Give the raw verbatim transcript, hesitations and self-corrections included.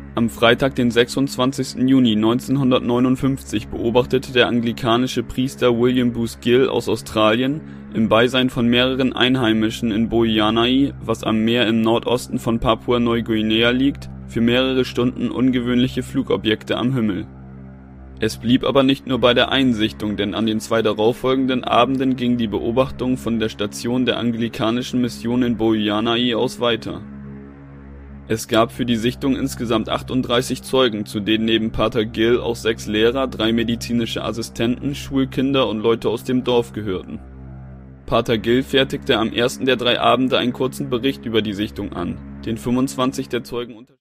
Am Freitag, den sechsundzwanzigsten Juni neunzehnhundertneunundfünfzig, beobachtete der anglikanische Priester William Booth Gill aus Australien im Beisein von mehreren Einheimischen in Boianai, was am Meer im Nordosten von Papua-Neuguinea liegt, für mehrere Stunden ungewöhnliche Flugobjekte am Himmel. Es blieb aber nicht nur bei der Einsichtung, denn an den zwei darauffolgenden Abenden ging die Beobachtung von der Station der anglikanischen Mission in Boianai aus weiter. Es gab für die Sichtung insgesamt achtunddreißig Zeugen, zu denen neben Pater Gill auch sechs Lehrer, drei medizinische Assistenten, Schulkinder und Leute aus dem Dorf gehörten. Pater Gill fertigte am ersten der drei Abende einen kurzen Bericht über die Sichtung an, den fünfundzwanzig der Zeugen unter